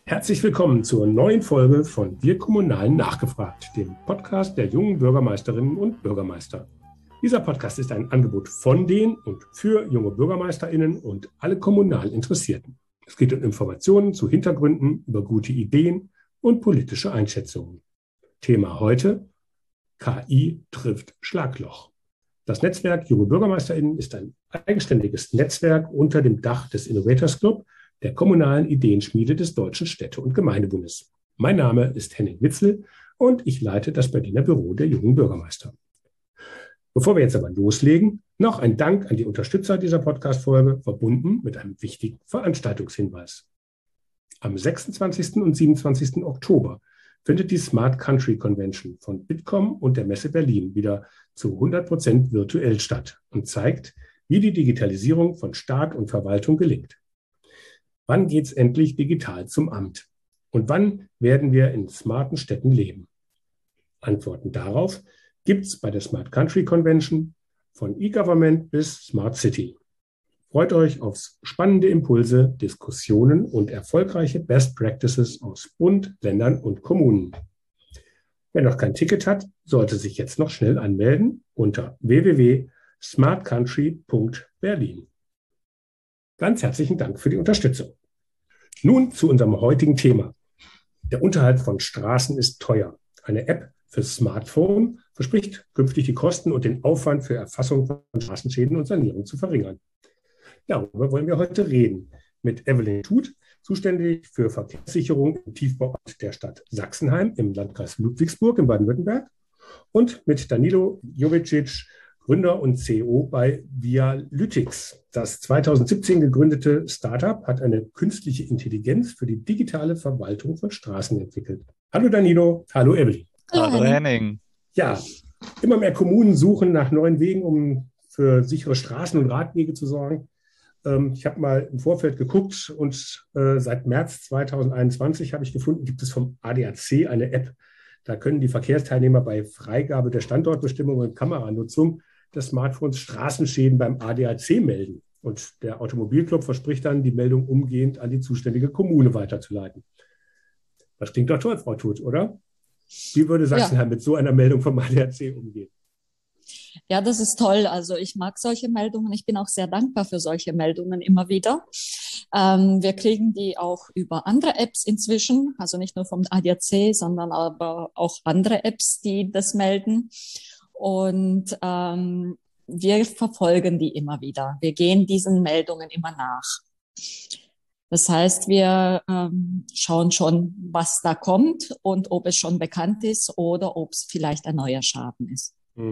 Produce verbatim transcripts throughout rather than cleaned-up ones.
Herzlich willkommen zur neuen Folge von Wir Kommunalen nachgefragt, dem Podcast der jungen Bürgermeisterinnen und Bürgermeister. Dieser Podcast ist ein Angebot von den und für junge BürgermeisterInnen und alle kommunal Interessierten. Es geht um Informationen zu Hintergründen, über gute Ideen und politische Einschätzungen. Thema heute: K I trifft Schlagloch. Das Netzwerk Junge BürgermeisterInnen ist ein eigenständiges Netzwerk unter dem Dach des Innovators Club, der kommunalen Ideenschmiede des Deutschen Städte- und Gemeindebundes. Mein Name ist Henning Witzel und ich leite das Berliner Büro der jungen Bürgermeister. Bevor wir jetzt aber loslegen, noch ein Dank an die Unterstützer dieser Podcast-Folge, verbunden mit einem wichtigen Veranstaltungshinweis. Am sechsundzwanzigsten und siebenundzwanzigsten Oktober findet die Smart Country Convention von Bitkom und der Messe Berlin wieder zu hundert Prozent virtuell statt und zeigt, wie die Digitalisierung von Staat und Verwaltung gelingt. Wann geht's endlich digital zum Amt? Und wann werden wir in smarten Städten leben? Antworten darauf gibt's bei der Smart Country Convention von E-Government bis Smart City. Freut euch auf spannende Impulse, Diskussionen und erfolgreiche Best Practices aus Bund, Ländern und Kommunen. Wer noch kein Ticket hat, sollte sich jetzt noch schnell anmelden unter w w w punkt smart country punkt berlin. Ganz herzlichen Dank für die Unterstützung. Nun zu unserem heutigen Thema. Der Unterhalt von Straßen ist teuer. Eine App für Smartphone verspricht künftig die Kosten und den Aufwand für Erfassung von Straßenschäden und Sanierung zu verringern. Darüber wollen wir heute reden mit Evelyn Tut, zuständig für Verkehrssicherung im Tiefbauamt der Stadt Sachsenheim im Landkreis Ludwigsburg in Baden-Württemberg, und mit Danilo Jovicic, Gründer und C E O bei Vialytics. Das zweitausendsiebzehn gegründete Startup hat eine künstliche Intelligenz für die digitale Verwaltung von Straßen entwickelt. Hallo Danilo, hallo Evelyn. Hallo Henning. Ja, immer mehr Kommunen suchen nach neuen Wegen, um für sichere Straßen und Radwege zu sorgen. Ähm, ich habe mal im Vorfeld geguckt und äh, seit März zweitausendeinundzwanzig habe ich gefunden, gibt es vom A D A C eine App. Da können die Verkehrsteilnehmer bei Freigabe der Standortbestimmung und Kameranutzung des Smartphones Straßenschäden beim A D A C melden. Und der Automobilclub verspricht dann, die Meldung umgehend an die zuständige Kommune weiterzuleiten. Das klingt doch toll, Frau Tut, oder? Wie würde Sachsenheim ja mit so einer Meldung vom A D A C umgehen? Ja, das ist toll. Also ich mag solche Meldungen. Ich bin auch sehr dankbar für solche Meldungen immer wieder. Ähm, wir kriegen die auch über andere Apps inzwischen, also nicht nur vom A D A C, sondern aber auch andere Apps, die das melden. Und ähm, wir verfolgen die immer wieder. Wir gehen diesen Meldungen immer nach. Das heißt, wir ähm, schauen schon, was da kommt und ob es schon bekannt ist oder ob es vielleicht ein neuer Schaden ist.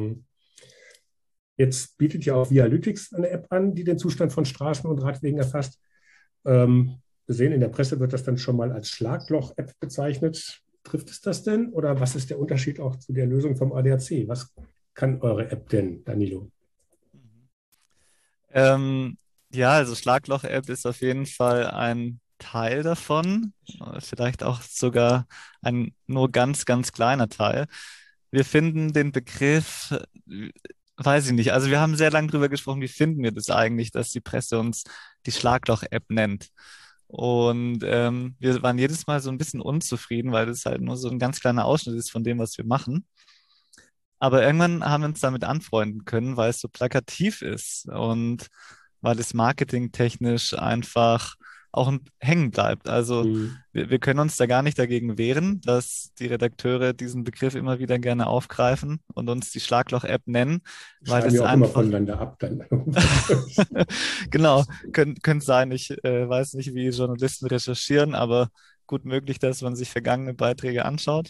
Jetzt bietet ja auch Vialytics eine App an, die den Zustand von Straßen und Radwegen erfasst. Ähm, wir sehen, in der Presse wird das dann schon mal als Schlagloch-App bezeichnet. Trifft es das denn? Oder was ist der Unterschied auch zu der Lösung vom A D A C? Was kann eure App denn, Danilo? Ähm, ja, also Schlagloch-App ist auf jeden Fall ein Teil davon, vielleicht auch sogar ein nur ganz, ganz kleiner Teil. Wir finden den Begriff, weiß ich nicht, also wir haben sehr lange drüber gesprochen, wie finden wir das eigentlich, dass die Presse uns die Schlagloch-App nennt. Und ähm, wir waren jedes Mal so ein bisschen unzufrieden, weil das halt nur so ein ganz kleiner Ausschnitt ist von dem, was wir machen. Aber irgendwann haben wir uns damit anfreunden können, weil es so plakativ ist und weil es marketingtechnisch einfach auch hängen bleibt. Also Mhm. wir, wir können uns da gar nicht dagegen wehren, dass die Redakteure diesen Begriff immer wieder gerne aufgreifen und uns die Schlagloch-App nennen, weil Schreiben das wir auch immer einfach, voneinander ab dann. genau, könnte könnt sein. Ich äh, weiß nicht, wie Journalisten recherchieren, aber gut möglich, dass man sich vergangene Beiträge anschaut.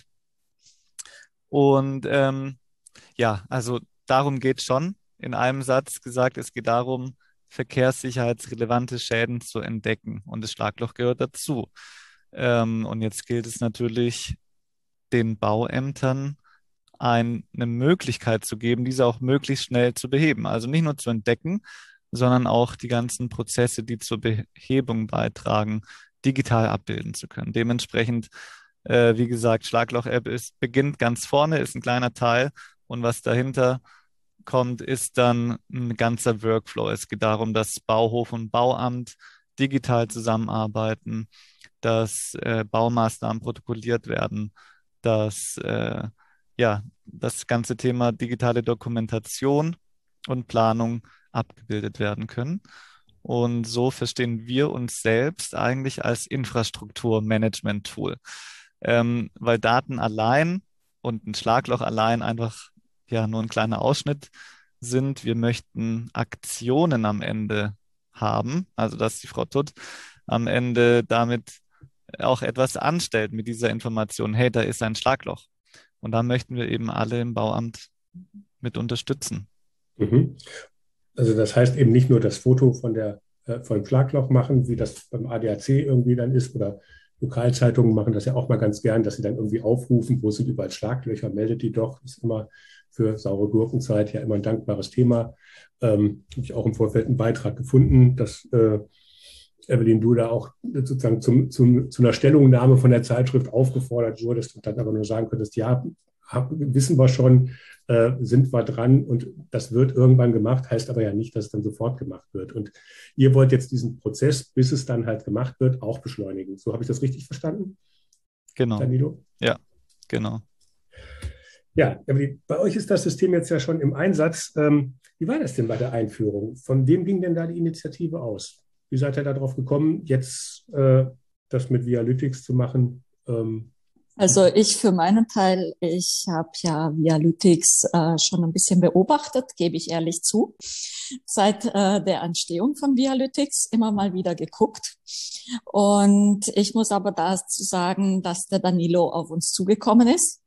Und ähm, ja, also darum geht schon. In einem Satz gesagt, es geht darum, verkehrssicherheitsrelevante Schäden zu entdecken. Und das Schlagloch gehört dazu. Ähm, und jetzt gilt es natürlich, den Bauämtern ein, eine Möglichkeit zu geben, diese auch möglichst schnell zu beheben. Also nicht nur zu entdecken, sondern auch die ganzen Prozesse, die zur Behebung beitragen, digital abbilden zu können. Dementsprechend, äh, wie gesagt, Schlagloch-App ist, beginnt ganz vorne, ist ein kleiner Teil, und was dahinter kommt, ist dann ein ganzer Workflow. Es geht darum, dass Bauhof und Bauamt digital zusammenarbeiten, dass äh, Baumaßnahmen protokolliert werden, dass äh, ja, das ganze Thema digitale Dokumentation und Planung abgebildet werden können. Und so verstehen wir uns selbst eigentlich als Infrastrukturmanagement-Tool, ähm, weil Daten allein und ein Schlagloch allein einfach ja nur ein kleiner Ausschnitt sind. Wir möchten Aktionen am Ende haben, also dass die Frau Tutt am Ende damit auch etwas anstellt mit dieser Information, hey, da ist ein Schlagloch. Und da möchten wir eben alle im Bauamt mit unterstützen. Mhm. Also das heißt eben nicht nur das Foto von der, äh, von dem Schlagloch machen, wie das beim A D A C irgendwie dann ist, oder Lokalzeitungen machen das ja auch mal ganz gern, dass sie dann irgendwie aufrufen, wo sind überall Schlaglöcher, meldet die doch, ist immer für saure Gurkenzeit ja immer ein dankbares Thema. Ähm, habe ich auch im Vorfeld einen Beitrag gefunden, dass äh, Evelyn, du da auch sozusagen zum, zum, zu einer Stellungnahme von der Zeitschrift aufgefordert wurdest und dann aber nur sagen könntest, ja, hab, wissen wir schon, äh, sind wir dran und das wird irgendwann gemacht, heißt aber ja nicht, dass es dann sofort gemacht wird. Und ihr wollt jetzt diesen Prozess, bis es dann halt gemacht wird, auch beschleunigen. So habe ich das richtig verstanden, Genau. Danilo? Ja, genau. Ja, Evelyn, bei euch ist das System jetzt ja schon im Einsatz. Ähm, wie war das denn bei der Einführung? Von wem ging denn da die Initiative aus? Wie seid ihr darauf gekommen, jetzt äh, das mit Vialytics zu machen? Ähm, Also ich für meinen Teil, ich habe ja Vialytics äh, schon ein bisschen beobachtet, gebe ich ehrlich zu. Seit äh, der Entstehung von Vialytics immer mal wieder geguckt. Und ich muss aber dazu sagen, dass der Danilo auf uns zugekommen ist.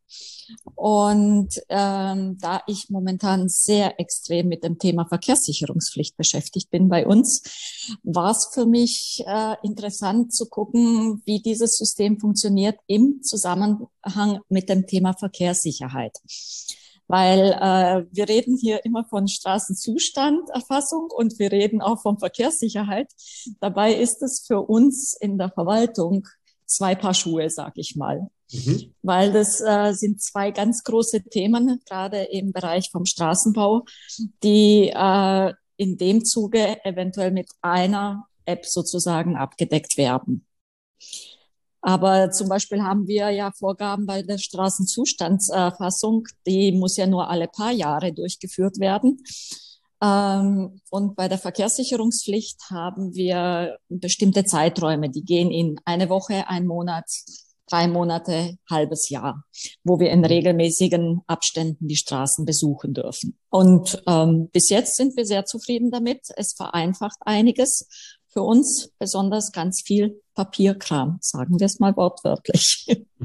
Und ähm, da ich momentan sehr extrem mit dem Thema Verkehrssicherungspflicht beschäftigt bin bei uns, war es für mich äh, interessant zu gucken, wie dieses System funktioniert im Zusammenhang mit dem Thema Verkehrssicherheit. Weil äh, wir reden hier immer von Straßenzustanderfassung und wir reden auch von Verkehrssicherheit. Dabei ist es für uns in der Verwaltung zwei Paar Schuhe, sag ich mal. Mhm. Weil das äh, sind zwei ganz große Themen, gerade im Bereich vom Straßenbau, die äh, in dem Zuge eventuell mit einer App sozusagen abgedeckt werden. Aber zum Beispiel haben wir ja Vorgaben bei der Straßenzustandserfassung, die muss ja nur alle paar Jahre durchgeführt werden. Ähm, und bei der Verkehrssicherungspflicht haben wir bestimmte Zeiträume, die gehen in eine Woche, ein Monat, drei Monate, halbes Jahr, wo wir in regelmäßigen Abständen die Straßen besuchen dürfen. Und ähm, bis jetzt sind wir sehr zufrieden damit. Es vereinfacht einiges für uns, besonders ganz viel Papierkram, sagen wir es mal wortwörtlich.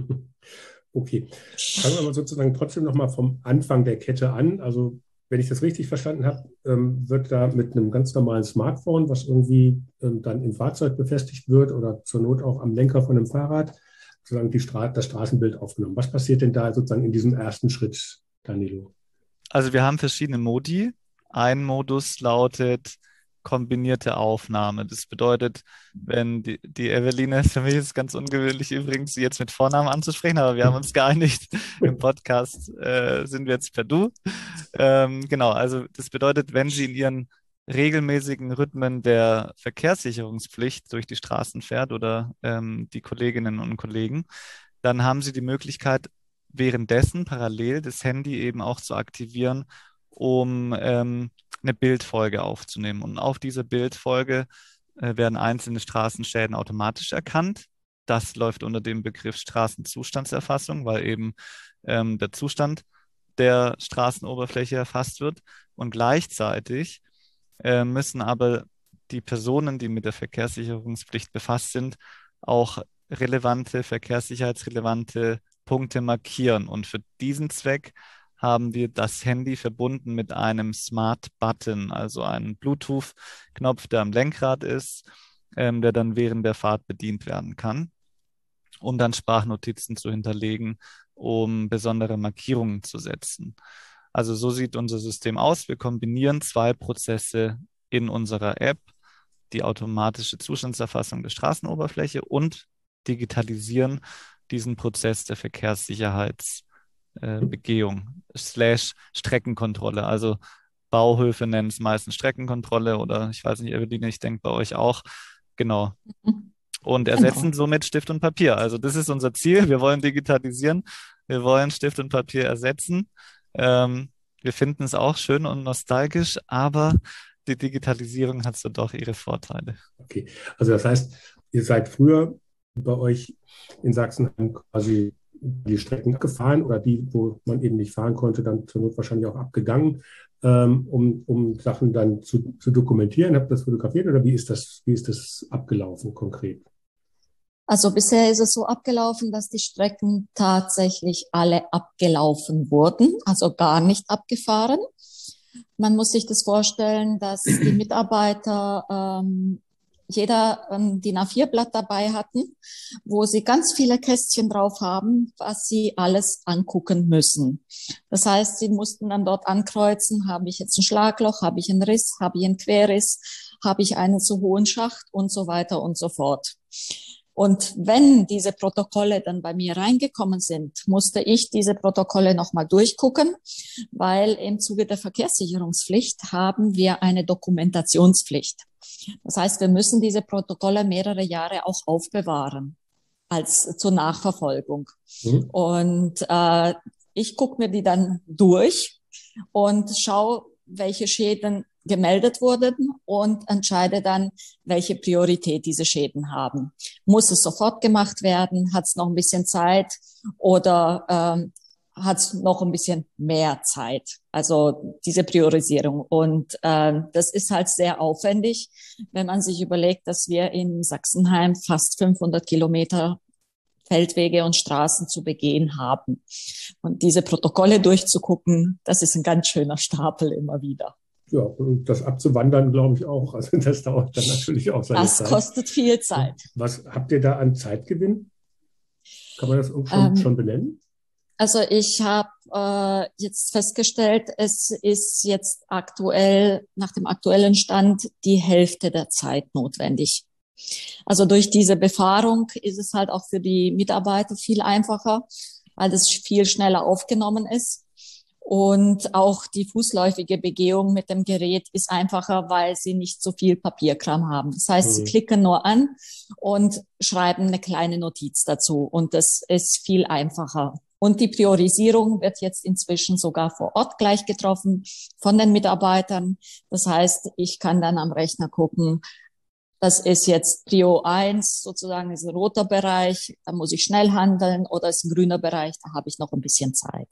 Okay, fangen wir mal sozusagen trotzdem nochmal vom Anfang der Kette an. Also wenn ich das richtig verstanden habe, ähm, wird da mit einem ganz normalen Smartphone, was irgendwie ähm, dann im Fahrzeug befestigt wird oder zur Not auch am Lenker von einem Fahrrad, sozusagen die Stra- das Straßenbild aufgenommen. Was passiert denn da sozusagen in diesem ersten Schritt, Danilo? Also wir haben verschiedene Modi. Ein Modus lautet kombinierte Aufnahme. Das bedeutet, wenn die, die Eveline, für mich ist es ganz ungewöhnlich übrigens, sie jetzt mit Vornamen anzusprechen, aber wir haben uns geeinigt, im Podcast äh, sind wir jetzt per Du. Ähm, genau, also das bedeutet, wenn sie in ihren regelmäßigen Rhythmen der Verkehrssicherungspflicht durch die Straßen fährt oder ähm, die Kolleginnen und Kollegen, dann haben sie die Möglichkeit, währenddessen parallel das Handy eben auch zu aktivieren, um ähm, eine Bildfolge aufzunehmen. Und auf dieser Bildfolge äh, werden einzelne Straßenschäden automatisch erkannt. Das läuft unter dem Begriff Straßenzustandserfassung, weil eben ähm, der Zustand der Straßenoberfläche erfasst wird. Und gleichzeitig äh, müssen aber die Personen, die mit der Verkehrssicherungspflicht befasst sind, auch relevante, verkehrssicherheitsrelevante Punkte markieren. Und für diesen Zweck haben wir das Handy verbunden mit einem Smart Button, also einen Bluetooth-Knopf, der am Lenkrad ist, ähm, der dann während der Fahrt bedient werden kann, um dann Sprachnotizen zu hinterlegen, um besondere Markierungen zu setzen. Also so sieht unser System aus. Wir kombinieren zwei Prozesse in unserer App, die automatische Zustandserfassung der Straßenoberfläche und digitalisieren diesen Prozess der Verkehrssicherheitsbegehung äh, slash Streckenkontrolle. Also Bauhöfe nennen es meistens Streckenkontrolle oder ich weiß nicht, Eveline, ich denke bei euch auch. Genau. und Genau. ersetzen somit Stift und Papier. Also das ist unser Ziel. Wir wollen digitalisieren. Wir wollen Stift und Papier ersetzen. Ähm, wir finden es auch schön und nostalgisch, aber die Digitalisierung hat so doch ihre Vorteile. Okay, also das heißt, ihr seid früher bei euch in Sachsenheim quasi die Strecken gefahren oder die, wo man eben nicht fahren konnte, dann zur Not wahrscheinlich auch abgegangen, ähm, um, um Sachen dann zu, zu dokumentieren. Habt ihr das fotografiert oder wie ist das, wie ist das abgelaufen konkret? Also bisher ist es so abgelaufen, dass die Strecken tatsächlich alle abgelaufen wurden, also gar nicht abgefahren. Man muss sich das vorstellen, dass die Mitarbeiter ähm, jeder ein D I N A vier Blatt dabei hatten, wo sie ganz viele Kästchen drauf haben, was sie alles angucken müssen. Das heißt, sie mussten dann dort ankreuzen, habe ich jetzt ein Schlagloch, habe ich einen Riss, habe ich einen Querriss, habe ich einen zu hohen Schacht und so weiter und so fort. Und wenn diese Protokolle dann bei mir reingekommen sind, musste ich diese Protokolle nochmal durchgucken, weil im Zuge der Verkehrssicherungspflicht haben wir eine Dokumentationspflicht. Das heißt, wir müssen diese Protokolle mehrere Jahre auch aufbewahren als zur Nachverfolgung. Mhm. Und äh, ich gucke mir die dann durch und schaue, welche Schäden gemeldet wurden und entscheide dann, welche Priorität diese Schäden haben. Muss es sofort gemacht werden? Hat es noch ein bisschen Zeit oder ähm, hat es noch ein bisschen mehr Zeit? Also diese Priorisierung. Und äh, das ist halt sehr aufwendig, wenn man sich überlegt, dass wir in Sachsenheim fast fünfhundert Kilometer Feldwege und Straßen zu begehen haben. Und diese Protokolle durchzugucken, das ist ein ganz schöner Stapel immer wieder. Ja, und das abzuwandern, glaube ich auch. Also das dauert dann natürlich auch seine das Zeit. Das kostet viel Zeit. Was habt ihr da an Zeitgewinn? Kann man das schon, ähm, schon benennen? Also ich habe äh, jetzt festgestellt, es ist jetzt aktuell, nach dem aktuellen Stand, die Hälfte der Zeit notwendig. Also durch diese Befahrung ist es halt auch für die Mitarbeiter viel einfacher, weil das viel schneller aufgenommen ist. Und auch die fußläufige Begehung mit dem Gerät ist einfacher, weil sie nicht so viel Papierkram haben. Das heißt, mhm. sie klicken nur an und schreiben eine kleine Notiz dazu. Und das ist viel einfacher. Und die Priorisierung wird jetzt inzwischen sogar vor Ort gleich getroffen von den Mitarbeitern. Das heißt, ich kann dann am Rechner gucken, das ist jetzt Prio eins, sozusagen ist ein roter Bereich, da muss ich schnell handeln, oder ist ein grüner Bereich, da habe ich noch ein bisschen Zeit.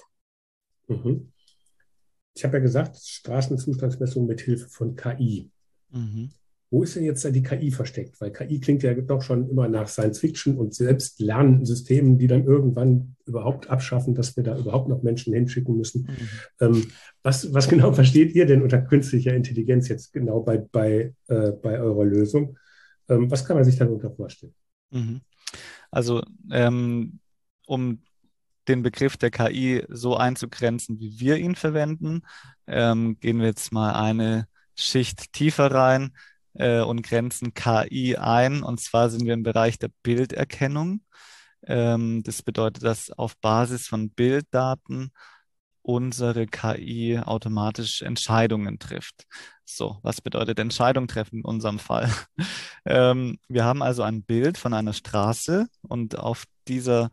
Mhm. Ich habe ja gesagt, Straßenzustandsmessung mit Hilfe von K I. Mhm. Wo ist denn jetzt da die K I versteckt? Weil K I klingt ja doch schon immer nach Science Fiction und selbst Lernsystemen, die dann irgendwann überhaupt abschaffen, dass wir da überhaupt noch Menschen hinschicken müssen. Mhm. Ähm, was, was genau versteht ihr denn unter künstlicher Intelligenz jetzt genau bei, bei, äh, bei eurer Lösung? Ähm, was kann man sich darunter vorstellen? Mhm. Also ähm, um den Begriff der K I so einzugrenzen, wie wir ihn verwenden, ähm, gehen wir jetzt mal eine Schicht tiefer rein äh, und grenzen K I ein. Und zwar sind wir im Bereich der Bilderkennung. Ähm, das bedeutet, dass auf Basis von Bilddaten unsere K I automatisch Entscheidungen trifft. So, was bedeutet Entscheidung treffen in unserem Fall? ähm, wir haben also ein Bild von einer Straße und auf dieser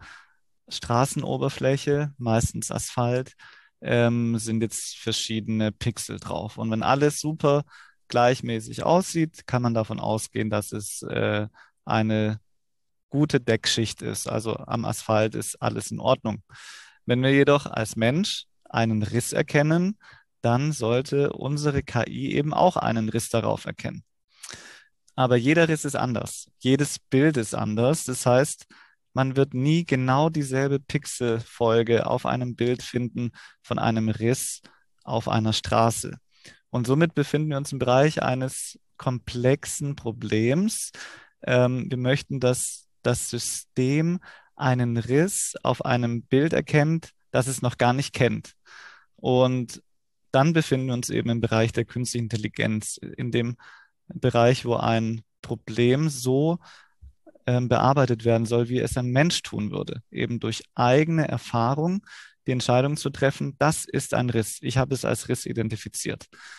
Straßenoberfläche, meistens Asphalt, ähm, sind jetzt verschiedene Pixel drauf. Und wenn alles super gleichmäßig aussieht, kann man davon ausgehen, dass es äh, eine gute Deckschicht ist. Also am Asphalt ist alles in Ordnung. Wenn wir jedoch als Mensch einen Riss erkennen, dann sollte unsere K I eben auch einen Riss darauf erkennen. Aber jeder Riss ist anders. Jedes Bild ist anders. Das heißt, man wird nie genau dieselbe Pixelfolge auf einem Bild finden von einem Riss auf einer Straße. Und somit befinden wir uns im Bereich eines komplexen Problems. Ähm, wir möchten, dass das System einen Riss auf einem Bild erkennt, das es noch gar nicht kennt. Und dann befinden wir uns eben im Bereich der künstlichen Intelligenz, in dem Bereich, wo ein Problem so bearbeitet werden soll, wie es ein Mensch tun würde, eben durch eigene Erfahrung die Entscheidung zu treffen, das ist ein Riss. Ich habe es als Riss identifiziert.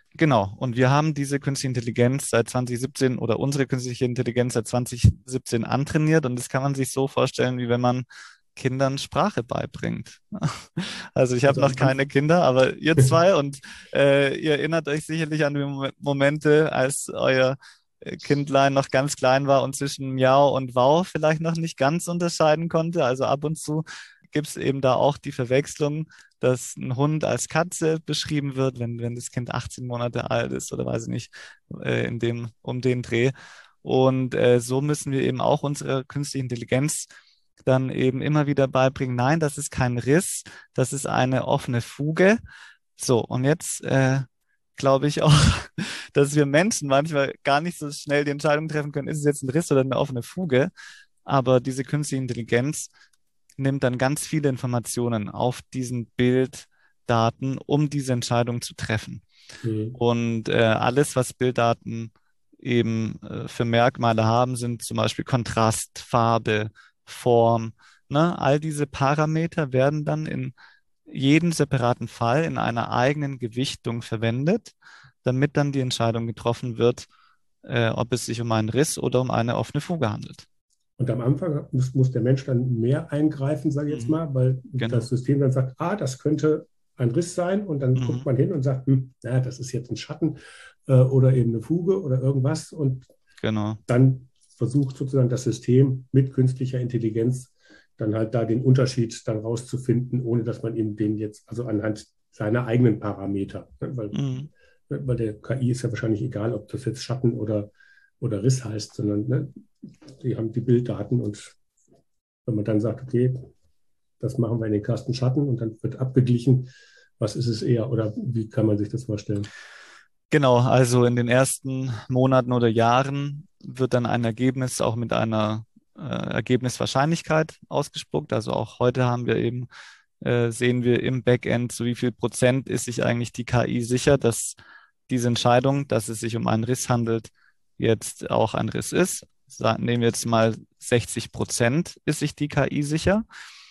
Genau. Und wir haben diese künstliche Intelligenz seit zwanzig siebzehn oder unsere künstliche Intelligenz seit zwanzig siebzehn antrainiert. Und das kann man sich so vorstellen, wie wenn man Kindern Sprache beibringt. Also ich habe Also noch am keine Anfang. Kinder, aber ihr zwei und äh, ihr erinnert euch sicherlich an die Mom- Momente, als euer äh, Kindlein noch ganz klein war und zwischen Miau und Wow vielleicht noch nicht ganz unterscheiden konnte. Also ab und zu gibt es eben da auch die Verwechslung, dass ein Hund als Katze beschrieben wird, wenn, wenn das Kind achtzehn Monate alt ist oder weiß ich nicht, äh, in dem, um den Dreh. Und äh, so müssen wir eben auch unsere künstliche Intelligenz dann eben immer wieder beibringen, nein, das ist kein Riss, das ist eine offene Fuge. So, und jetzt äh, glaube ich auch, dass wir Menschen manchmal gar nicht so schnell die Entscheidung treffen können, ist es jetzt ein Riss oder eine offene Fuge. Aber diese künstliche Intelligenz nimmt dann ganz viele Informationen auf diesen Bilddaten, um diese Entscheidung zu treffen. Mhm. Und äh, alles, was Bilddaten eben äh, für Merkmale haben, sind zum Beispiel Kontrast, Farbe, Form. Ne? All diese Parameter werden dann in jedem separaten Fall in einer eigenen Gewichtung verwendet, damit dann die Entscheidung getroffen wird, äh, ob es sich um einen Riss oder um eine offene Fuge handelt. Und am Anfang muss, muss der Mensch dann mehr eingreifen, sage ich jetzt Mhm. mal, weil das Genau. System dann sagt, ah, das könnte ein Riss sein. Und dann guckt Mhm. man hin und sagt, hm, na, das ist jetzt ein Schatten äh, oder eben eine Fuge oder irgendwas. Und Genau. dann versucht sozusagen das System mit künstlicher Intelligenz dann halt da den Unterschied dann rauszufinden, ohne dass man eben den jetzt, also anhand seiner eigenen Parameter, ne, weil, Mhm. weil der K I ist ja wahrscheinlich egal, ob das jetzt Schatten oder, oder Riss heißt, sondern ne, die haben die Bilddaten und wenn man dann sagt, okay, das machen wir in den Kasten Schatten und dann wird abgeglichen, was ist es eher oder wie kann man sich das vorstellen? Genau, also in den ersten Monaten oder Jahren wird dann ein Ergebnis auch mit einer äh, Ergebniswahrscheinlichkeit ausgespuckt. Also auch heute haben wir eben, äh, sehen wir im Backend, zu wie viel Prozent ist sich eigentlich die K I sicher, dass diese Entscheidung, dass es sich um einen Riss handelt, jetzt auch ein Riss ist. Sa- Nehmen wir jetzt mal sechzig Prozent ist sich die K I sicher.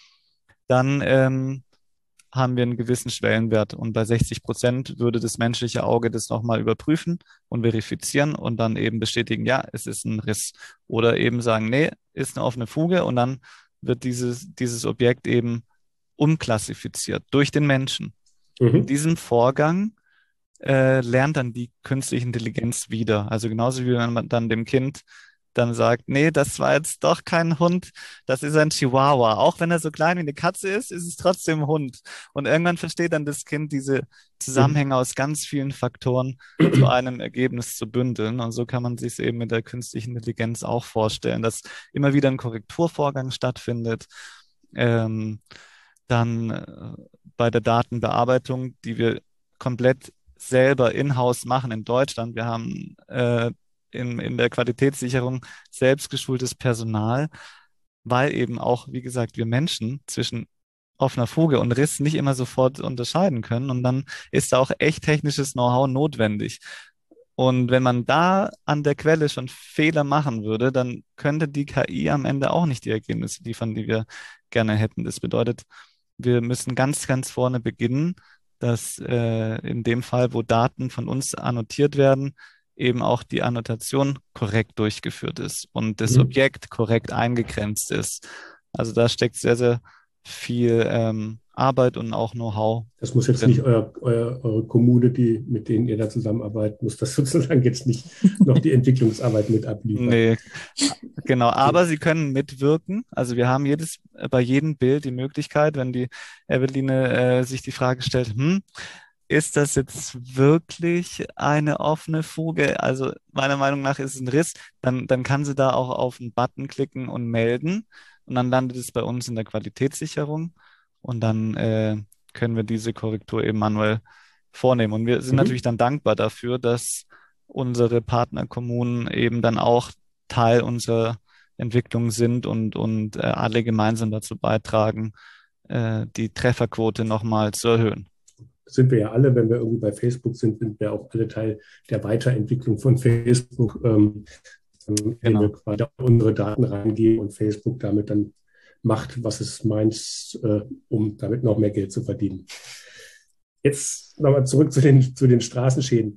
Dann ähm, haben wir einen gewissen Schwellenwert. Und bei sechzig Prozent würde das menschliche Auge das nochmal überprüfen und verifizieren und dann eben bestätigen, ja, es ist ein Riss. Oder eben sagen, nee, ist eine offene Fuge. Und dann wird dieses, dieses Objekt eben umklassifiziert durch den Menschen. In Mhm. diesem Vorgang äh, lernt dann die künstliche Intelligenz wieder. Also genauso wie wenn man dann dem Kind dann sagt, nee, das war jetzt doch kein Hund, das ist ein Chihuahua. Auch wenn er so klein wie eine Katze ist, ist es trotzdem ein Hund. Und irgendwann versteht dann das Kind diese Mhm. Zusammenhänge aus ganz vielen Faktoren zu einem Ergebnis zu bündeln. Und so kann man sich es eben mit der künstlichen Intelligenz auch vorstellen, dass immer wieder ein Korrekturvorgang stattfindet. Ähm, dann äh, bei der Datenbearbeitung, die wir komplett selber in-house machen in Deutschland. Wir haben äh, in, in der Qualitätssicherung selbstgeschultes Personal, weil eben auch, wie gesagt, wir Menschen zwischen offener Fuge und Riss nicht immer sofort unterscheiden können. Und dann ist da auch echt technisches Know-how notwendig. Und wenn man da an der Quelle schon Fehler machen würde, dann könnte die K I am Ende auch nicht die Ergebnisse liefern, die wir gerne hätten. Das bedeutet, wir müssen ganz, ganz vorne beginnen, dass äh, in dem Fall, wo Daten von uns annotiert werden, eben auch die Annotation korrekt durchgeführt ist und das Mhm. Objekt korrekt eingegrenzt ist. Also da steckt sehr, sehr viel ähm, Arbeit und auch Know-how Das muss jetzt nicht drin. euer, euer, eure Kommune, die, mit denen ihr da zusammenarbeitet, muss das sozusagen jetzt nicht noch die Entwicklungsarbeit mit abliefern. Nee, genau, Okay. aber sie können mitwirken. Also wir haben jedes, äh, bei jedem Bild die Möglichkeit, wenn die Eveline äh, sich die Frage stellt, hm, ist das jetzt wirklich eine offene Fuge? Also meiner Meinung nach ist es ein Riss. Dann, dann kann sie da auch auf einen Button klicken und melden. Und dann landet es bei uns in der Qualitätssicherung. Und dann äh, können wir diese Korrektur eben manuell vornehmen. Und wir sind natürlich Mhm. dann dankbar dafür, dass unsere Partnerkommunen eben dann auch Teil unserer Entwicklung sind und, und äh, alle gemeinsam dazu beitragen, äh, die Trefferquote nochmal zu erhöhen. Das sind wir ja alle, wenn wir irgendwie bei Facebook sind, sind wir auch alle Teil der Weiterentwicklung von Facebook, ähm, indem wir Genau. quasi unsere Daten reingeben und Facebook damit dann macht, was es meint, äh, um damit noch mehr Geld zu verdienen. Jetzt nochmal zurück zu den, zu den Straßenschäden.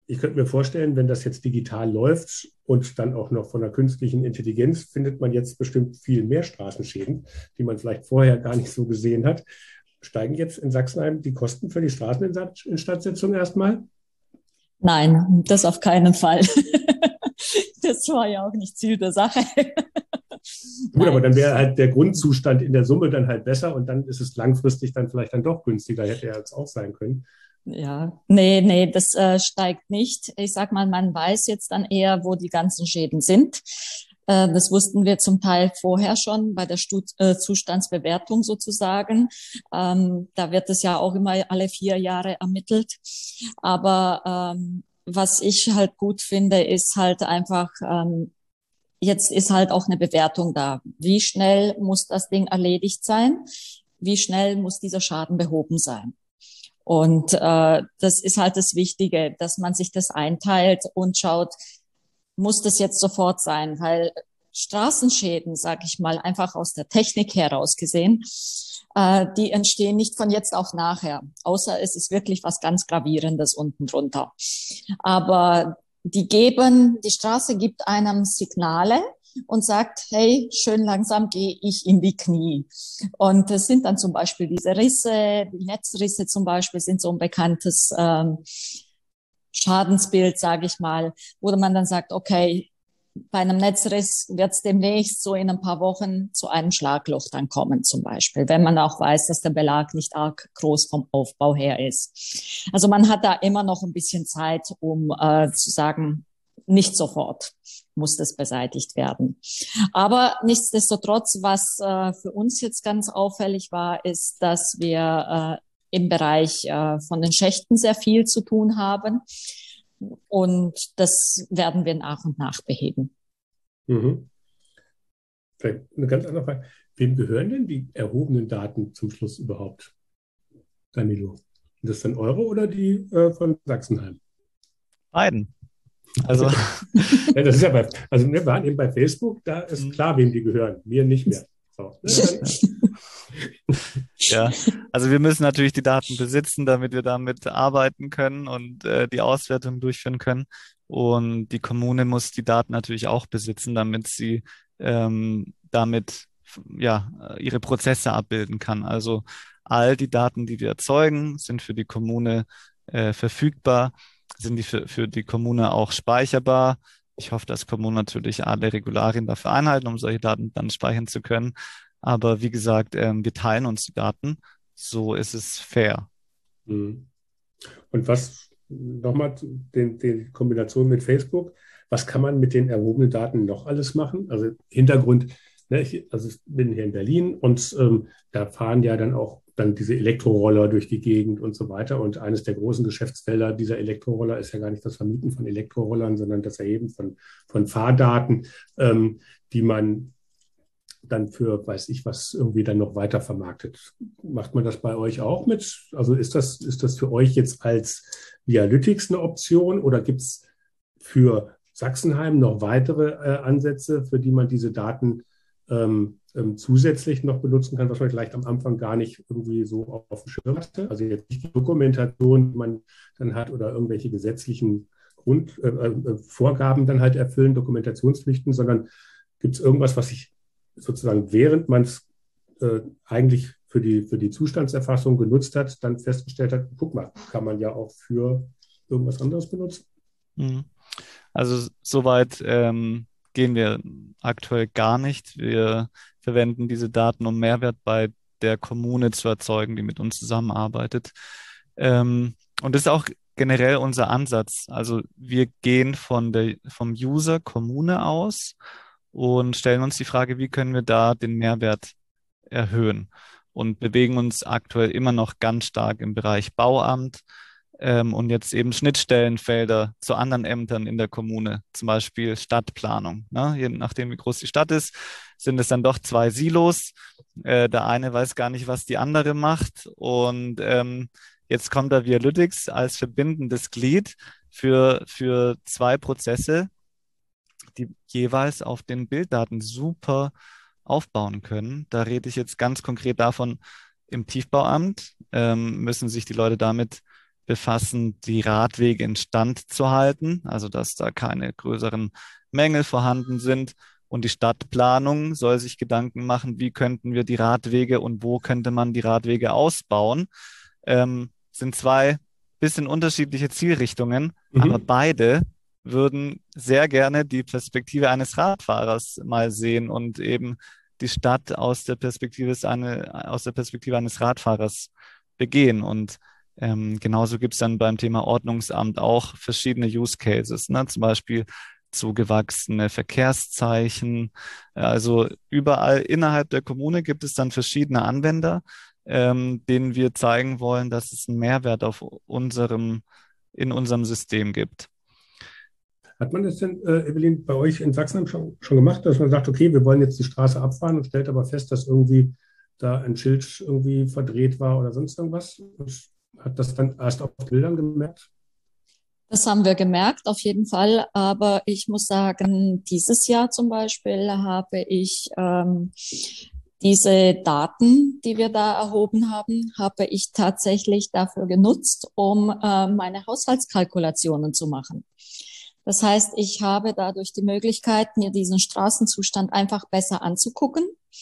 ich könnte mir vorstellen, wenn das jetzt digital läuft und dann auch noch von der künstlichen Intelligenz, findet man jetzt bestimmt viel mehr Straßenschäden, die man vielleicht vorher gar nicht so gesehen hat. Steigen jetzt in Sachsenheim die Kosten für die Straßeninstandsetzung erstmal? Nein, das auf keinen Fall. Das war ja auch nicht Ziel der Sache. Gut, aber dann wäre halt der Grundzustand in der Summe dann halt besser und dann ist es langfristig dann vielleicht dann doch günstiger, hätte er jetzt auch sein können. Ja, nee, nee, das äh, steigt nicht. Ich sag mal, man weiß jetzt dann eher, wo die ganzen Schäden sind. Äh, das wussten wir zum Teil vorher schon bei der Stu äh, Zustandsbewertung sozusagen. Ähm, da wird es ja auch immer alle vier Jahre ermittelt. Aber ähm, was ich halt gut finde, ist halt einfach, ähm, jetzt ist halt auch eine Bewertung da. Wie schnell muss das Ding erledigt sein? Wie schnell muss dieser Schaden behoben sein? Und äh, das ist halt das Wichtige, dass man sich das einteilt und schaut, muss das jetzt sofort sein? Weil Straßenschäden, sage ich mal, einfach aus der Technik heraus gesehen, äh, die entstehen nicht von jetzt auf nachher, außer es ist wirklich was ganz Gravierendes unten drunter. Aber die geben, die Straße gibt einem Signale und sagt, hey, schön langsam gehe ich in die Knie. Und das sind dann zum Beispiel diese Risse, die Netzrisse zum Beispiel sind so ein bekanntes ähm, Schadensbild, sage ich mal, wo man dann sagt, okay, bei einem Netzriss wird es demnächst so in ein paar Wochen zu einem Schlagloch dann kommen zum Beispiel, wenn man auch weiß, dass der Belag nicht arg groß vom Aufbau her ist. Also man hat da immer noch ein bisschen Zeit, um äh, zu sagen, nicht sofort muss das beseitigt werden. Aber nichtsdestotrotz, was äh, für uns jetzt ganz auffällig war, ist, dass wir äh, im Bereich äh, von den Schächten sehr viel zu tun haben. Und das werden wir nach und nach beheben. Mhm. Vielleicht eine ganz andere Frage. Wem gehören denn die erhobenen Daten zum Schluss überhaupt, Danilo? Sind das dann eure oder die äh, von Sachsenheim? Beiden. Also, ja, das ist ja bei, also wir waren eben bei Facebook, da ist klar, wem die gehören. Wir nicht mehr. So. Ja, also wir müssen natürlich die Daten besitzen, damit wir damit arbeiten können und äh, die Auswertung durchführen können. Und die Kommune muss die Daten natürlich auch besitzen, damit sie ähm, damit ja ihre Prozesse abbilden kann. Also all die Daten, die wir erzeugen, sind für die Kommune äh, verfügbar, sind die für, für die Kommune auch speicherbar. Ich hoffe, dass Kommunen natürlich alle Regularien dafür einhalten, um solche Daten dann speichern zu können. Aber wie gesagt, ähm, wir teilen uns die Daten. So ist es fair. Und was nochmal die, die Kombination mit Facebook, was kann man mit den erhobenen Daten noch alles machen? Also Hintergrund, ne, ich, also ich bin hier in Berlin und ähm, da fahren ja dann auch dann diese Elektroroller durch die Gegend und so weiter. Und eines der großen Geschäftsfelder dieser Elektroroller ist ja gar nicht das Vermieten von Elektrorollern, sondern das Erheben von, von Fahrdaten, ähm, die man dann für, weiß ich was, irgendwie dann noch weiter vermarktet. Macht man das bei euch auch mit? Also ist das, ist das für euch jetzt als Vialytics eine Option oder gibt es für Sachsenheim noch weitere äh, Ansätze, für die man diese Daten ähm, ähm, zusätzlich noch benutzen kann, was man vielleicht am Anfang gar nicht irgendwie so auf dem Schirm hatte? Also jetzt nicht die Dokumentation, die man dann hat oder irgendwelche gesetzlichen Grund, äh, äh, Vorgaben dann halt erfüllen, Dokumentationspflichten, sondern gibt es irgendwas, was ich sozusagen während man es äh, eigentlich für die, für die Zustandserfassung genutzt hat, dann festgestellt hat, guck mal, kann man ja auch für irgendwas anderes benutzen. Also soweit ähm, gehen wir aktuell gar nicht. Wir verwenden diese Daten, um Mehrwert bei der Kommune zu erzeugen, die mit uns zusammenarbeitet. Ähm, und das ist auch generell unser Ansatz. Also wir gehen von der, vom User Kommune aus und stellen uns die Frage, wie können wir da den Mehrwert erhöhen und bewegen uns aktuell immer noch ganz stark im Bereich Bauamt ähm, und jetzt eben Schnittstellenfelder zu anderen Ämtern in der Kommune, zum Beispiel Stadtplanung. Ne? Je nachdem, wie groß die Stadt ist, sind es dann doch zwei Silos. Äh, der eine weiß gar nicht, was die andere macht und ähm, jetzt kommt da Vialytics als verbindendes Glied für, für zwei Prozesse, die jeweils auf den Bilddaten super aufbauen können. Da rede ich jetzt ganz konkret davon, im Tiefbauamt ähm, müssen sich die Leute damit befassen, die Radwege instand zu halten, also dass da keine größeren Mängel vorhanden sind. Und die Stadtplanung soll sich Gedanken machen, wie könnten wir die Radwege und wo könnte man die Radwege ausbauen. Ähm, sind zwei bisschen unterschiedliche Zielrichtungen, aber Mhm. beide würden sehr gerne die Perspektive eines Radfahrers mal sehen und eben die Stadt aus der Perspektive, ist eine, aus der Perspektive eines Radfahrers begehen. Und ähm, genauso gibt es dann beim Thema Ordnungsamt auch verschiedene Use Cases, ne? Zum Beispiel zugewachsene Verkehrszeichen. Also überall innerhalb der Kommune gibt es dann verschiedene Anwender, ähm, denen wir zeigen wollen, dass es einen Mehrwert auf unserem, in unserem System gibt. Hat man das denn, äh, Evelyn, bei euch in Sachsen schon, schon gemacht, dass man sagt, okay, wir wollen jetzt die Straße abfahren und stellt aber fest, dass irgendwie da ein Schild irgendwie verdreht war oder sonst irgendwas? Und hat das dann erst auf Bildern gemerkt? Das haben wir gemerkt, auf jeden Fall. Aber ich muss sagen, dieses Jahr zum Beispiel habe ich ähm, diese Daten, die wir da erhoben haben, habe ich tatsächlich dafür genutzt, um äh, meine Haushaltskalkulationen zu machen. Das heißt, ich habe dadurch die Möglichkeit, mir diesen Straßenzustand einfach besser anzugucken.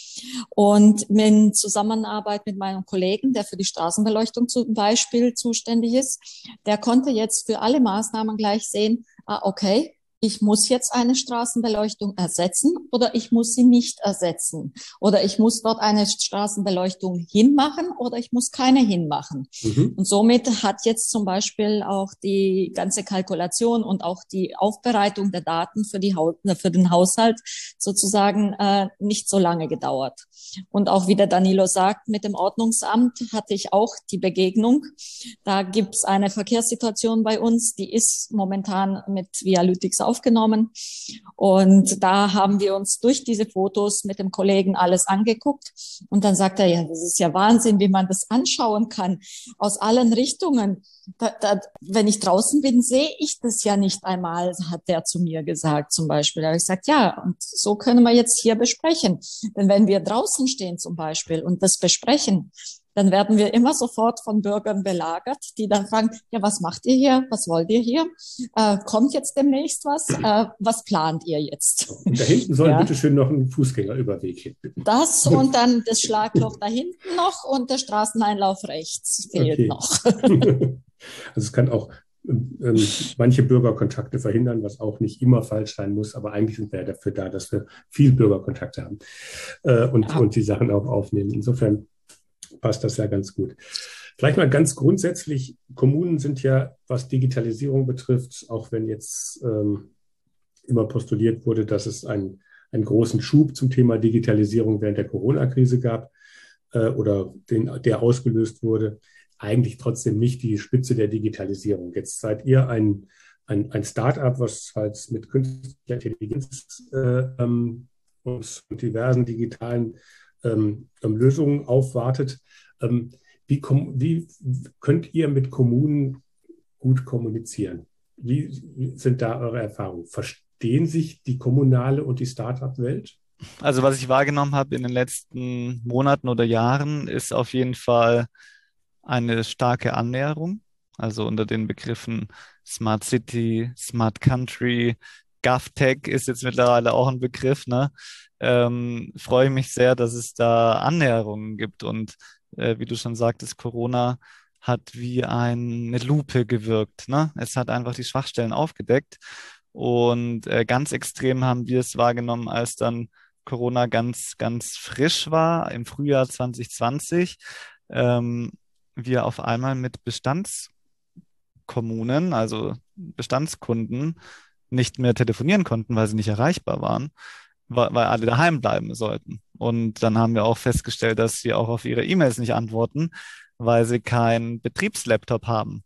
Und in Zusammenarbeit mit meinem Kollegen, der für die Straßenbeleuchtung zum Beispiel zuständig ist, der konnte jetzt für alle Maßnahmen gleich sehen, ah, okay, ich muss jetzt eine Straßenbeleuchtung ersetzen oder ich muss sie nicht ersetzen. Oder ich muss dort eine Straßenbeleuchtung hinmachen oder ich muss keine hinmachen. Mhm. Und somit hat jetzt zum Beispiel auch die ganze Kalkulation und auch die Aufbereitung der Daten für, die, für den Haushalt sozusagen äh, nicht so lange gedauert. Und auch wie der Danilo sagt, mit dem Ordnungsamt hatte ich auch die Begegnung. Da gibt es eine Verkehrssituation bei uns, die ist momentan mit Vialytics aufgenommen. Und da haben wir uns durch diese Fotos mit dem Kollegen alles angeguckt. Und dann sagt er, ja, das ist ja Wahnsinn, wie man das anschauen kann aus allen Richtungen. Da, da, wenn ich draußen bin, sehe ich das ja nicht einmal, hat der zu mir gesagt zum Beispiel. Da habe ich gesagt, ja, und so können wir jetzt hier besprechen. Denn wenn wir draußen stehen zum Beispiel und das besprechen, dann werden wir immer sofort von Bürgern belagert, die dann fragen, ja, was macht ihr hier? Was wollt ihr hier? Äh, kommt jetzt demnächst was? Äh, was plant ihr jetzt? Und da hinten soll Ja, bitteschön noch ein Fußgängerüberweg hin. das und dann das Schlagloch da hinten noch und der Straßeneinlauf rechts fehlt Okay. noch. Also es kann auch ähm, manche Bürgerkontakte verhindern, was auch nicht immer falsch sein muss, aber eigentlich sind wir ja dafür da, dass wir viel Bürgerkontakte haben äh, und, Ja. und die Sachen auch aufnehmen. Insofern passt das ja ganz gut. Vielleicht mal ganz grundsätzlich, Kommunen sind ja, was Digitalisierung betrifft, auch wenn jetzt ähm, immer postuliert wurde, dass es einen, einen großen Schub zum Thema Digitalisierung während der Corona-Krise gab äh, oder den, der ausgelöst wurde, eigentlich trotzdem nicht die Spitze der Digitalisierung. Jetzt seid ihr ein, ein, ein Start-up, was halt mit künstlicher Intelligenz äh, ähm, und diversen digitalen ähm, Lösungen aufwartet. Ähm, wie, wie könnt ihr mit Kommunen gut kommunizieren? Wie sind da eure Erfahrungen? Verstehen sich die kommunale und die Start-up-Welt? Also was ich wahrgenommen habe in den letzten Monaten oder Jahren, ist auf jeden Fall eine starke Annäherung. Also unter den Begriffen Smart City, Smart Country, GovTech ist jetzt mittlerweile auch ein Begriff, ne? Ähm, freue ich mich sehr, dass es da Annäherungen gibt. Und äh, wie du schon sagtest, Corona hat wie eine Lupe gewirkt, ne? Es hat einfach die Schwachstellen aufgedeckt. Und äh, ganz extrem haben wir es wahrgenommen, als dann Corona ganz, ganz frisch war, im Frühjahr zwanzig zwanzig. Ähm, wir auf einmal mit Bestandskommunen, also Bestandskunden, nicht mehr telefonieren konnten, weil sie nicht erreichbar waren, weil, weil alle daheim bleiben sollten. Und dann haben wir auch festgestellt, dass sie auch auf ihre E-Mails nicht antworten, weil sie keinen Betriebslaptop haben.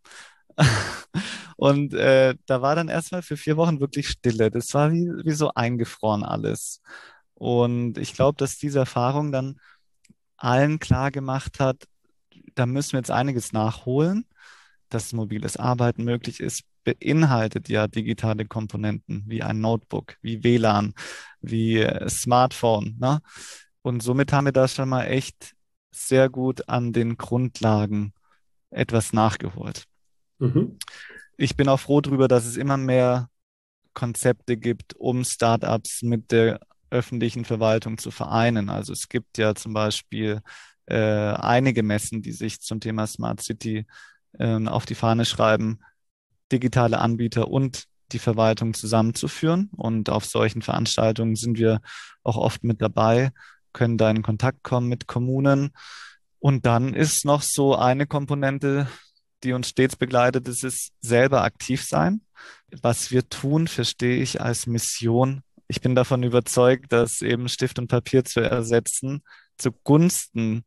Und äh, da war dann erstmal für vier Wochen wirklich Stille. Das war wie, wie so eingefroren alles. Und ich glaube, dass diese Erfahrung dann allen klar gemacht hat, da müssen wir jetzt einiges nachholen. Dass mobiles Arbeiten möglich ist, beinhaltet ja digitale Komponenten wie ein Notebook, wie W L A N, wie äh, Smartphone, ne? Und somit haben wir da schon mal echt sehr gut an den Grundlagen etwas nachgeholt. Mhm. Ich bin auch froh darüber, dass es immer mehr Konzepte gibt, um Startups mit der öffentlichen Verwaltung zu vereinen. Also es gibt ja zum Beispiel äh, einige Messen, die sich zum Thema Smart City ähm, auf die Fahne schreiben, digitale Anbieter und die Verwaltung zusammenzuführen. Und auf solchen Veranstaltungen sind wir auch oft mit dabei, können da in Kontakt kommen mit Kommunen. Und dann ist noch so eine Komponente, die uns stets begleitet, das ist selber aktiv sein. Was wir tun, verstehe ich als Mission. Ich bin davon überzeugt, dass eben Stift und Papier zu ersetzen zugunsten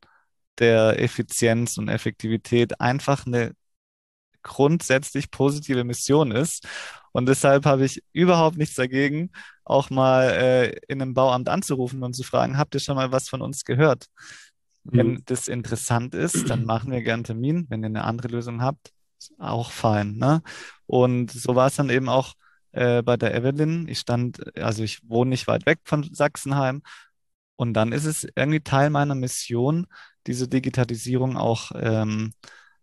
der Effizienz und Effektivität einfach eine grundsätzlich positive Mission ist. Und deshalb habe ich überhaupt nichts dagegen, auch mal äh, in einem Bauamt anzurufen und zu fragen, habt ihr schon mal was von uns gehört? Wenn Mhm. das interessant ist, dann machen wir gerne einen Termin. Wenn ihr eine andere Lösung habt, ist auch fein, ne? Und so war es dann eben auch äh, bei der Evelyn. Ich stand, also ich wohne nicht weit weg von Sachsenheim. Und dann ist es irgendwie Teil meiner Mission, diese Digitalisierung auch ähm,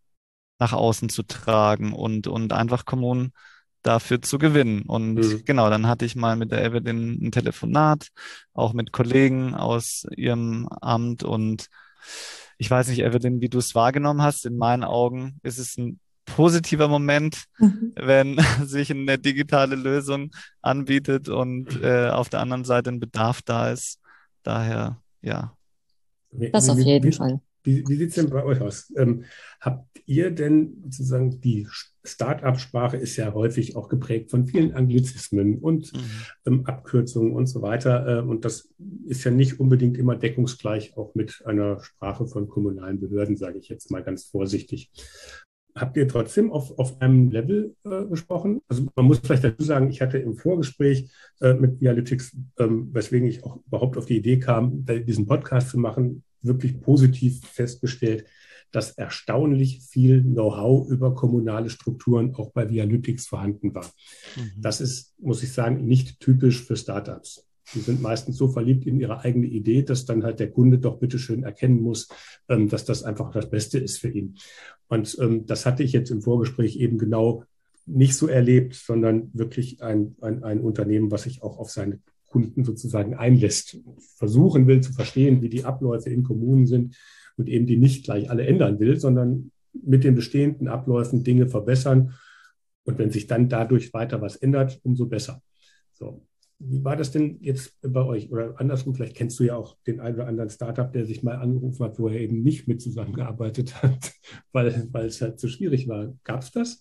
nach außen zu tragen und, und einfach Kommunen dafür zu gewinnen. Und Mhm. genau, dann hatte ich mal mit der Evelyn ein Telefonat, auch mit Kollegen aus ihrem Amt. Und ich weiß nicht, Evelyn, wie du es wahrgenommen hast. In meinen Augen ist es ein positiver Moment, Mhm. wenn sich eine digitale Lösung anbietet und äh, auf der anderen Seite ein Bedarf da ist. Daher, ja. Wie, Das auf wie, jeden wie, Fall. wie, wie sieht es denn bei euch aus? Ähm, habt ihr denn sozusagen, die Start-up-Sprache ist ja häufig auch geprägt von vielen Anglizismen und Mhm. ähm, Abkürzungen und so weiter. Äh, und das ist ja nicht unbedingt immer deckungsgleich auch mit einer Sprache von kommunalen Behörden, sage ich jetzt mal ganz vorsichtig. Habt ihr trotzdem auf, auf einem Level äh, gesprochen? Also man muss vielleicht dazu sagen, ich hatte im Vorgespräch äh, mit Vialytics, ähm, weswegen ich auch überhaupt auf die Idee kam, diesen Podcast zu machen, wirklich positiv festgestellt, dass erstaunlich viel Know-how über kommunale Strukturen auch bei Vialytics vorhanden war. Mhm. Das ist, muss ich sagen, nicht typisch für Startups. Die sind meistens so verliebt in ihre eigene Idee, dass dann halt der Kunde doch bitteschön erkennen muss, ähm, dass das einfach das Beste ist für ihn. Und ähm, das hatte ich jetzt im Vorgespräch eben genau nicht so erlebt, sondern wirklich ein, ein, ein Unternehmen, was sich auch auf seine Kunden sozusagen einlässt, versuchen will zu verstehen, wie die Abläufe in Kommunen sind und eben die nicht gleich alle ändern will, sondern mit den bestehenden Abläufen Dinge verbessern. Und wenn sich dann dadurch weiter was ändert, umso besser. So. Wie war das denn jetzt bei euch? Oder andersrum, vielleicht kennst du ja auch den einen oder anderen Startup, der sich mal angerufen hat, wo er eben nicht mit zusammengearbeitet hat, weil, weil es halt zu schwierig war. Gab es das?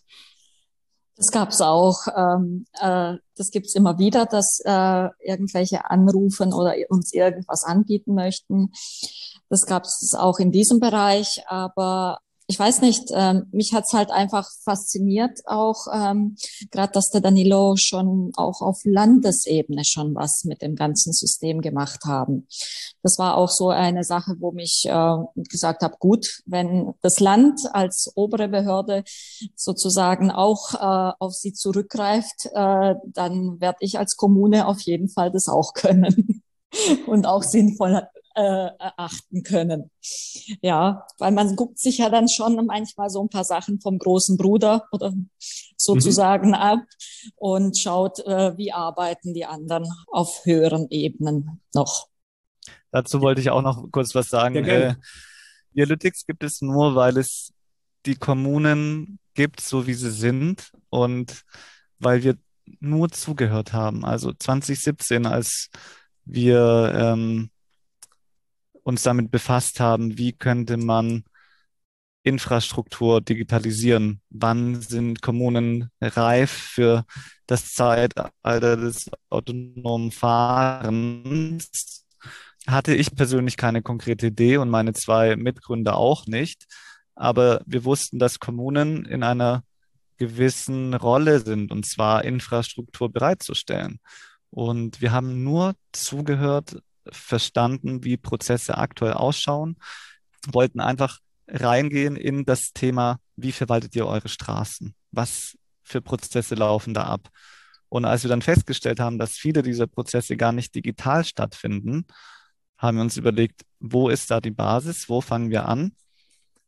Das gab es auch. Ähm, äh, das gibt es immer wieder, dass äh, irgendwelche anrufen oder uns irgendwas anbieten möchten. Das gab es auch in diesem Bereich, aber ich weiß nicht, ähm, mich hat's halt einfach fasziniert, auch ähm, gerade, dass der Danilo schon auch auf Landesebene schon was mit dem ganzen System gemacht haben. Das war auch so eine Sache, wo mich äh, gesagt habe, gut, wenn das Land als obere Behörde sozusagen auch äh, auf sie zurückgreift, äh, dann werde ich als Kommune auf jeden Fall das auch können und auch sinnvoll äh, erachten können. Ja, weil man guckt sich ja dann schon manchmal so ein paar Sachen vom großen Bruder oder Mhm. sozusagen ab und schaut, äh, wie arbeiten die anderen auf höheren Ebenen noch. Dazu wollte ich auch noch kurz was Ja, sagen. Äh, gerne. Dialytics gibt es nur, weil es die Kommunen gibt, so wie sie sind und weil wir nur zugehört haben. Also zwanzig siebzehn, als wir ähm, uns damit befasst haben, wie könnte man Infrastruktur digitalisieren? Wann sind Kommunen reif für das Zeitalter des autonomen Fahrens? Hatte ich persönlich keine konkrete Idee und meine zwei Mitgründer auch nicht. Aber wir wussten, dass Kommunen in einer gewissen Rolle sind, und zwar Infrastruktur bereitzustellen. Und wir haben nur zugehört, verstanden, wie Prozesse aktuell ausschauen, wollten einfach reingehen in das Thema, wie verwaltet ihr eure Straßen? Was für Prozesse laufen da ab? Und als wir dann festgestellt haben, dass viele dieser Prozesse gar nicht digital stattfinden, haben wir uns überlegt, wo ist da die Basis? Wo fangen wir an?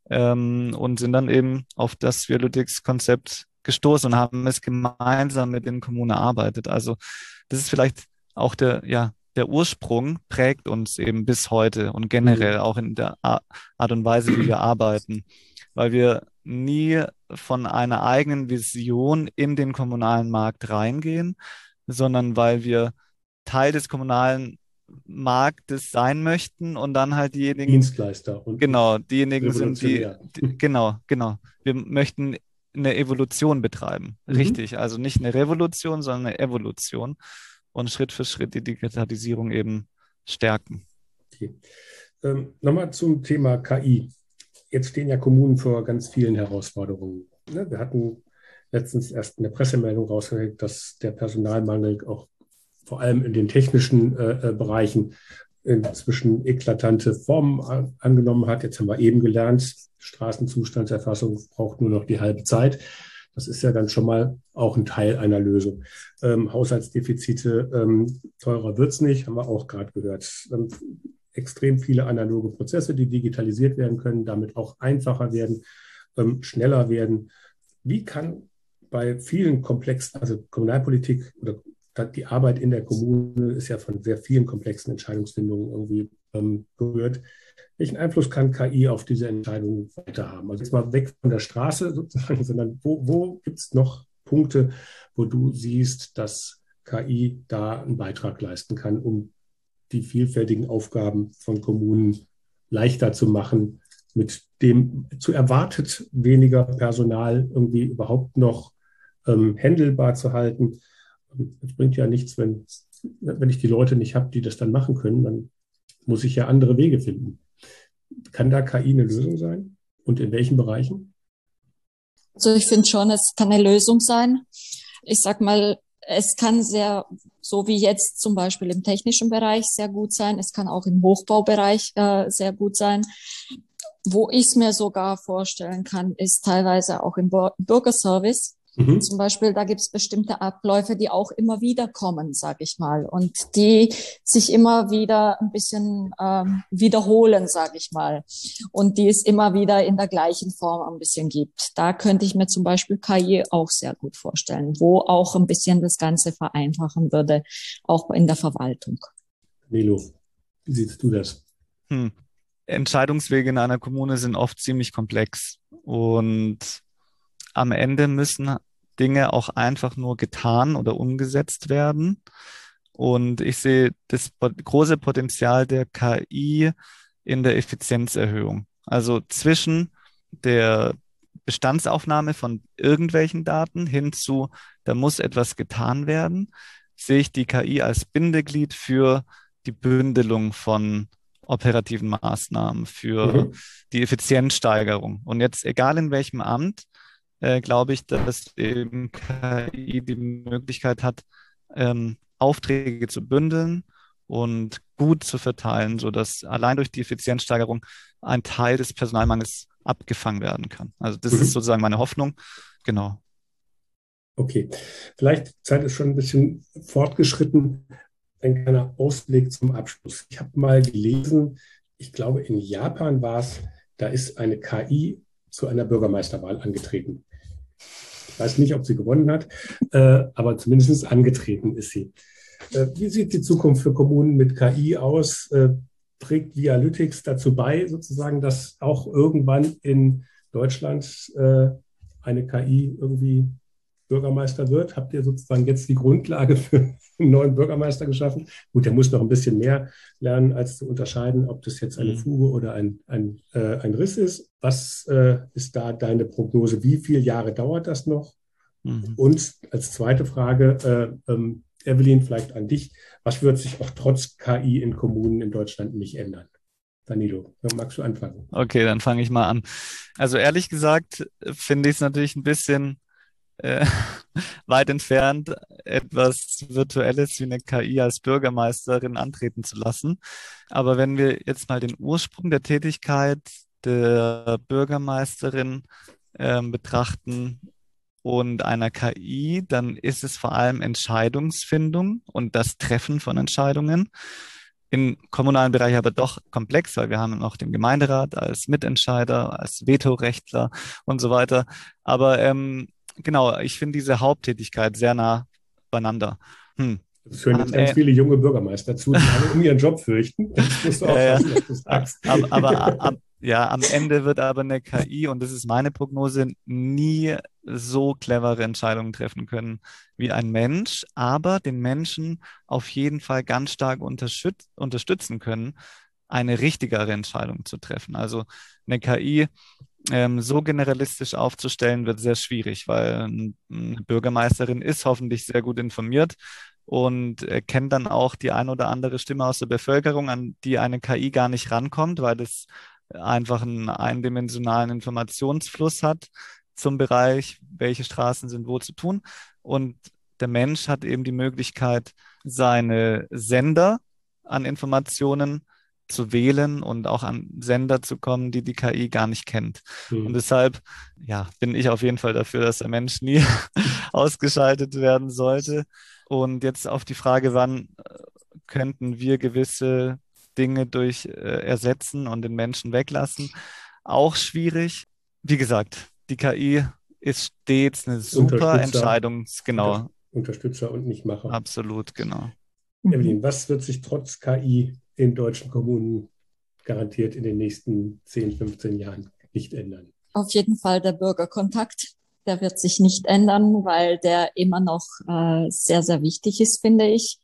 ähm, und sind dann eben auf das Sphere-Lytics-Konzept gestoßen und haben es gemeinsam mit den Kommunen erarbeitet. Also das ist vielleicht auch der, ja, der Ursprung prägt uns eben bis heute und Mhm. generell auch in der Ar- Art und Weise, wie wir arbeiten, weil wir nie von einer eigenen Vision in den kommunalen Markt reingehen, sondern weil wir Teil des kommunalen Marktes sein möchten und dann halt diejenigen, Dienstleister und genau, nicht diejenigen sind, die, revolutionär. die, genau, genau. Wir möchten eine Evolution betreiben. Mhm. Richtig. Also nicht eine Revolution, sondern eine Evolution und Schritt für Schritt die Digitalisierung eben stärken. Okay. Ähm, nochmal zum Thema K I. Jetzt stehen ja Kommunen vor ganz vielen Herausforderungen. Ne? Wir hatten letztens erst eine Pressemeldung rausgekriegt, dass der Personalmangel auch vor allem in den technischen äh, äh, Bereichen inzwischen eklatante Formen a- angenommen hat. Jetzt haben wir eben gelernt, Straßenzustandserfassung braucht nur noch die halbe Zeit. Das ist ja dann schon mal auch ein Teil einer Lösung. Ähm, Haushaltsdefizite, ähm, teurer wird's nicht, haben wir auch gerade gehört. Ähm, extrem viele analoge Prozesse, die digitalisiert werden können, damit auch einfacher werden, ähm, schneller werden. Wie kann bei vielen komplexen, also Kommunalpolitik oder die Arbeit in der Kommune ist ja von sehr vielen komplexen Entscheidungsfindungen irgendwie ähm, berührt. Welchen Einfluss kann K I auf diese Entscheidungen weiter haben? Also jetzt mal weg von der Straße sozusagen, sondern wo, wo gibt es noch Punkte, wo du siehst, dass K I da einen Beitrag leisten kann, um die vielfältigen Aufgaben von Kommunen leichter zu machen, mit dem zu erwartet weniger Personal irgendwie überhaupt noch ähm, handelbar zu halten. Es bringt ja nichts, wenn, wenn ich die Leute nicht habe, die das dann machen können, dann muss ich ja andere Wege finden. Kann da K I eine Lösung sein? Und in welchen Bereichen? Also ich finde schon, es kann eine Lösung sein. Ich sag mal, es kann sehr, so wie jetzt zum Beispiel im technischen Bereich sehr gut sein. Es kann auch im Hochbaubereich äh, sehr gut sein. Wo ich es mir sogar vorstellen kann, ist teilweise auch im Bur- Bürgerservice. Mhm. Zum Beispiel, da gibt es bestimmte Abläufe, die auch immer wieder kommen, sag ich mal, und die sich immer wieder ein bisschen ähm, wiederholen, sag ich mal, und die es immer wieder in der gleichen Form ein bisschen gibt. Da könnte ich mir zum Beispiel K I auch sehr gut vorstellen, wo auch ein bisschen das Ganze vereinfachen würde, auch in der Verwaltung. Nilo, wie siehst du das? Hm. Entscheidungswege in einer Kommune sind oft ziemlich komplex und am Ende müssen Dinge auch einfach nur getan oder umgesetzt werden. Und ich sehe das pot- große Potenzial der K I in der Effizienzerhöhung. Also zwischen der Bestandsaufnahme von irgendwelchen Daten hin zu, da muss etwas getan werden, sehe ich die K I als Bindeglied für die Bündelung von operativen Maßnahmen, für Mhm. die Effizienzsteigerung. Und jetzt, egal in welchem Amt, äh, glaube ich, dass eben K I die Möglichkeit hat, ähm, Aufträge zu bündeln und gut zu verteilen, sodass allein durch die Effizienzsteigerung ein Teil des Personalmangels abgefangen werden kann. Also das ist Mhm. sozusagen meine Hoffnung. Genau. Okay, vielleicht Zeit ist schon ein bisschen fortgeschritten. Ein kleiner Ausblick zum Abschluss. Ich habe mal gelesen, ich glaube in Japan war es, da ist eine K I zu einer Bürgermeisterwahl angetreten. Ich weiß nicht, ob sie gewonnen hat, äh, aber zumindest angetreten ist sie. Äh, wie sieht die Zukunft für Kommunen mit K I aus? Äh, trägt Vialytics dazu bei, sozusagen, dass auch irgendwann in Deutschland äh, eine K I irgendwie Bürgermeister wird? Habt ihr sozusagen jetzt die Grundlage für einen neuen Bürgermeister geschaffen? Gut, der muss noch ein bisschen mehr lernen, als zu unterscheiden, ob das jetzt eine Mhm. Fuge oder ein, ein, äh, ein Riss ist. Was äh, ist da deine Prognose? Wie viele Jahre dauert das noch? Mhm. Und als zweite Frage, äh, ähm, Evelyn, vielleicht an dich. Was wird sich auch trotz K I in Kommunen in Deutschland nicht ändern? Danilo, magst du anfangen? Okay, dann fange ich mal an. Also ehrlich gesagt äh, finde ich es natürlich ein bisschen äh, weit entfernt, etwas Virtuelles wie eine K I als Bürgermeisterin antreten zu lassen. Aber wenn wir jetzt mal den Ursprung der Tätigkeit der Bürgermeisterin ähm, betrachten und einer K I, dann ist es vor allem Entscheidungsfindung und das Treffen von Entscheidungen. im kommunalen Bereich aber doch komplex, weil wir haben noch den Gemeinderat als Mitentscheider, als Vetorechtler und so weiter. Aber ähm, genau, ich finde diese Haupttätigkeit sehr nah beieinander. Hm. Das führen jetzt Am ganz E- viele junge Bürgermeister zu, die alle um ihren Job fürchten. Das musst du Ja, ja. aufpassen, was du A- sagst. Aber, aber am, ja, am Ende wird aber eine K I, und das ist meine Prognose, nie so clevere Entscheidungen treffen können wie ein Mensch, aber den Menschen auf jeden Fall ganz stark unterstüt unterstützen können, eine richtigere Entscheidung zu treffen. Also eine K I ähm, so generalistisch aufzustellen, wird sehr schwierig, weil ein- eine Bürgermeisterin ist hoffentlich sehr gut informiert und äh, kennt dann auch die ein oder andere Stimme aus der Bevölkerung, an die eine K I gar nicht rankommt, weil es einfach einen eindimensionalen Informationsfluss hat zum Bereich, welche Straßen sind wo zu tun. Und der Mensch hat eben die Möglichkeit, seine Sender an Informationen zu wählen und auch an Sender zu kommen, die die K I gar nicht kennt. Und Hm. deshalb, ja, bin ich auf jeden Fall dafür, dass der Mensch nie ausgeschaltet werden sollte. Und jetzt auf die Frage, wann äh, könnten wir gewisse Dinge durch äh, ersetzen und den Menschen weglassen, auch schwierig. Wie gesagt, die K I ist stets eine super Unterstützer, Entscheidungs, Unter, genau, Unterstützer und nicht Macher. absolut, genau. Evelyn, was wird sich trotz K I in deutschen Kommunen garantiert in den nächsten zehn, fünfzehn Jahren nicht ändern? Auf jeden Fall der Bürgerkontakt. Der wird sich nicht ändern, weil der immer noch äh, sehr, sehr wichtig ist, finde ich.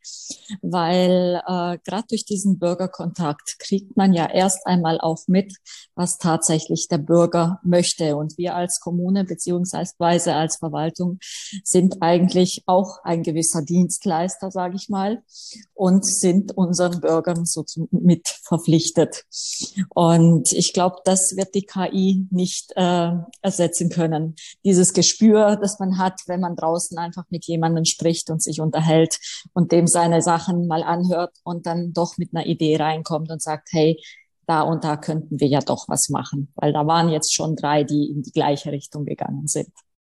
Weil äh, gerade durch diesen Bürgerkontakt kriegt man ja erst einmal auch mit, was tatsächlich der Bürger möchte. Und wir als Kommune beziehungsweise als Verwaltung sind eigentlich auch ein gewisser Dienstleister, sage ich mal, und sind unseren Bürgern so mit verpflichtet. Und ich glaube, das wird die K I nicht äh, ersetzen können. Dieses Gespür, das man hat, wenn man draußen einfach mit jemandem spricht und sich unterhält und dem seine Sachen mal anhört und dann doch mit einer Idee reinkommt und sagt, hey, da und da könnten wir ja doch was machen. Weil da waren jetzt schon drei, die in die gleiche Richtung gegangen sind.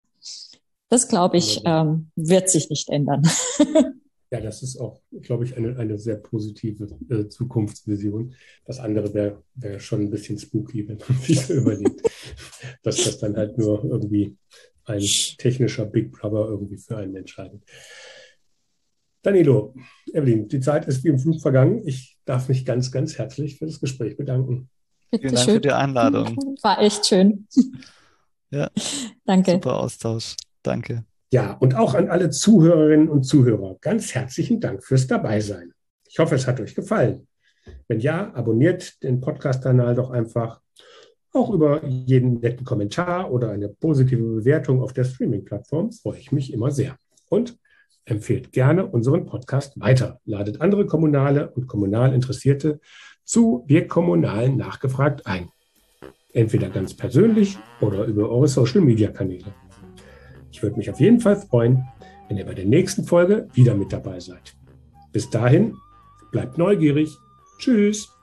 Das, glaube ich, ähm, wird sich nicht ändern. Ja, das ist auch, glaube ich, eine, eine sehr positive äh, Zukunftsvision. Das andere wäre wär schon ein bisschen spooky, wenn man sich so überlegt, dass das dann halt nur irgendwie ein technischer Big Brother irgendwie für einen entscheidet. Danilo, Evelyn, die Zeit ist wie im Flug vergangen. Ich darf mich ganz, ganz herzlich für das Gespräch bedanken. Vielen Dank für die Einladung. War echt schön. Ja, danke. Super Austausch. Danke. Ja, und auch an alle Zuhörerinnen und Zuhörer ganz herzlichen Dank fürs Dabeisein. Ich hoffe, es hat euch gefallen. Wenn ja, abonniert den Podcast-Kanal doch einfach. Auch über jeden netten Kommentar oder eine positive Bewertung auf der Streaming-Plattform freue ich mich immer sehr. Und empfehlt gerne unseren Podcast weiter. Ladet andere Kommunale und kommunal Interessierte zu Wir Kommunalen nachgefragt ein. Entweder ganz persönlich oder über eure Social-Media-Kanäle. Ich würde mich auf jeden Fall freuen, wenn ihr bei der nächsten Folge wieder mit dabei seid. Bis dahin, bleibt neugierig. Tschüss.